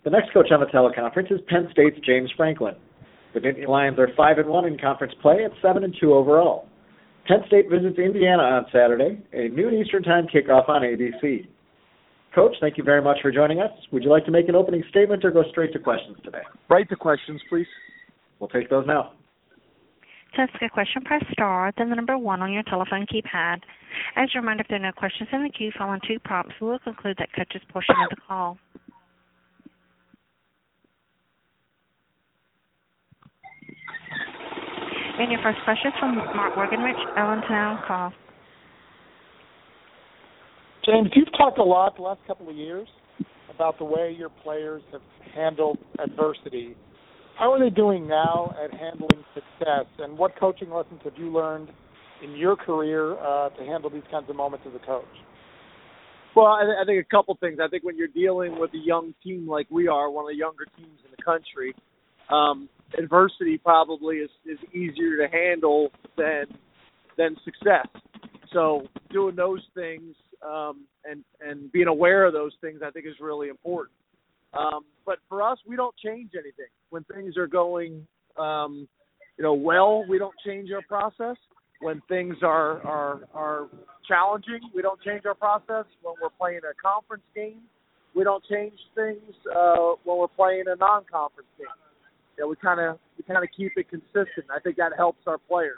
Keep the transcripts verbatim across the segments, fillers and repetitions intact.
The next coach on the teleconference is Penn State's James Franklin. The Nittany Lions are five and one in conference play at seven and two overall. Penn State visits Indiana on Saturday, a noon Eastern Time kickoff on A B C. Coach, thank you very much for joining us. Would you like to make an opening statement or go straight to questions today? Right to questions, please. We'll take those now. To ask a question, press star, then the number one on your telephone keypad. As a reminder, if there are no questions in the queue following two prompts, we will conclude that coach's portion of the call. And your first question is from Mark Morganrich, Allentown Call. James, you've talked a lot the last couple of years about the way your players have handled adversity. How are they doing now at handling success, and what coaching lessons have you learned in your career uh, to handle these kinds of moments as a coach? Well, I, th- I think a couple things. I think when you're dealing with a young team like we are, one of the younger teams in the country, um, adversity probably is, is easier to handle than than success. So doing those things um, and, and being aware of those things, I think, is really important. Um, but for us, we don't change anything. When things are going, um, you know, well, we don't change our process. When things are, are are challenging, we don't change our process. When we're playing a conference game, we don't change things. Uh, when we're playing a non-conference game, you know, we kind of we kind of keep it consistent. I think that helps our players.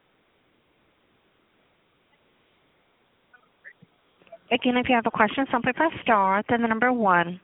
Again, if you have a question, simply press star, then the number one.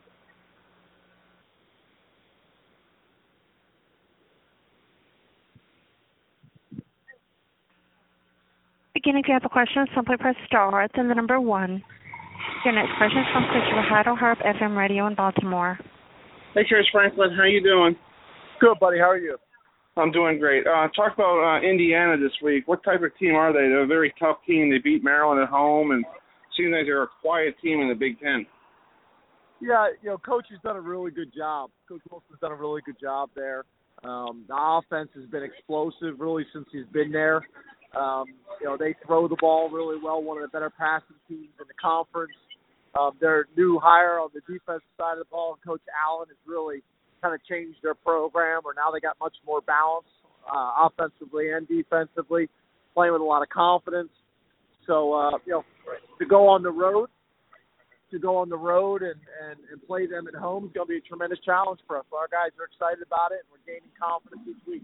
Again, if you have a question, simply press star, then the number one. Your next question is from Christopher Heidelherb, F M Radio in Baltimore. Hey, Chris Franklin. How you doing? Good, buddy. How are you? I'm doing great. Uh, talk about uh, Indiana this week. What type of team are they? They're a very tough team. They beat Maryland at home, and seems like they're a quiet team in the Big Ten. Yeah, you know, Coach has done a really good job. Coach Wilson's done a really good job there. Um, the offense has been explosive really since he's been there. Um, you know, they throw the ball really well, one of the better passing teams in the conference. Um, their new hire on the defensive side of the ball, Coach Allen, has really kind of changed their program, where now they got much more balance uh, offensively and defensively, playing with a lot of confidence. So, uh, you know, to go on the road, to go on the road and, and, and play them at home is going to be a tremendous challenge for us. So our guys are excited about it, and we're gaining confidence each week.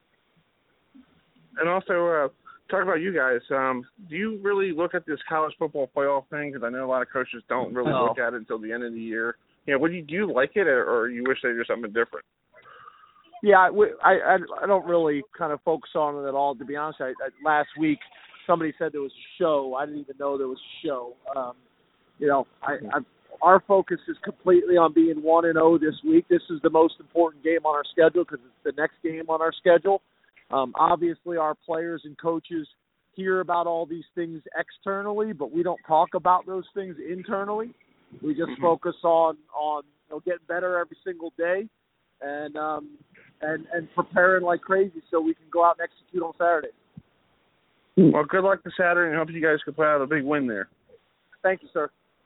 And also, uh, talk about you guys. Um, do you really look at this college football playoff thing? Because I know a lot of coaches don't really no. look at it until the end of the year. You know, what do you, do you like it, or, or you wish they did something different? Yeah, I, I I don't really kind of focus on it at all, to be honest. I, I, last week, somebody said there was a show. I didn't even know there was a show. Um, you know, I, I, our focus is completely on being one and zero this week. This is the most important game on our schedule because it's the next game on our schedule. Um, obviously, our players and coaches hear about all these things externally, but we don't talk about those things internally. We just mm-hmm. focus on on you know, getting better every single day, and um, and and preparing like crazy so we can go out and execute on Saturday. Well, good luck this Saturday, and hope you guys can pull out a big win there. Thank you, sir.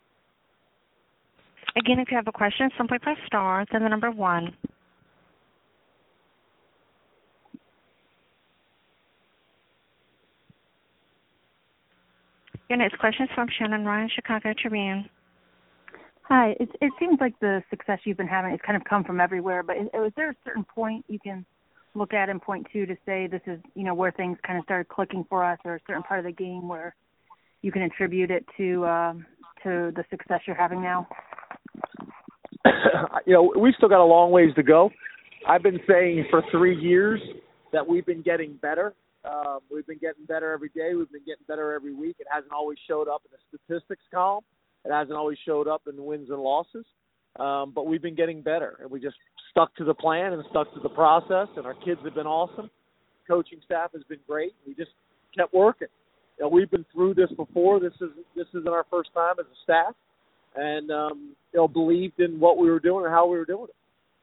Again, if you have a question, simply press star, then the number one. Your next question is from Shannon Ryan, Chicago Tribune. Hi. It, it seems like the success you've been having has kind of come from everywhere, but is, is there a certain point you can look at and point to to say this is, you know, where things kind of started clicking for us, or a certain part of the game where you can attribute it to um, to the success you're having now? You know, we've still got a long ways to go. I've been saying for three years that we've been getting better. Um, we've been getting better every day. We've been getting better every week. It hasn't always showed up in the statistics column. It hasn't always showed up in wins and losses. Um, but we've been getting better, and we just stuck to the plan and stuck to the process, and our kids have been awesome. Coaching staff has been great. We just kept working. You know, we've been through this before. This is this isn't our first time as a staff, and um, you know, believed in what we were doing and how we were doing it.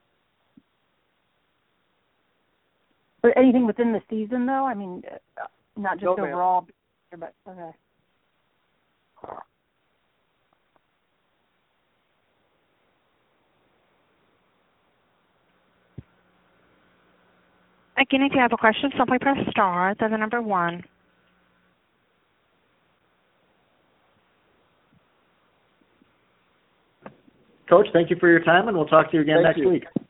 But anything within the season, though? I mean, uh, not just no, overall, but okay. Again, if you have a question, simply press star, then the number one. Coach, thank you for your time, and we'll talk to you again Thank next you. week.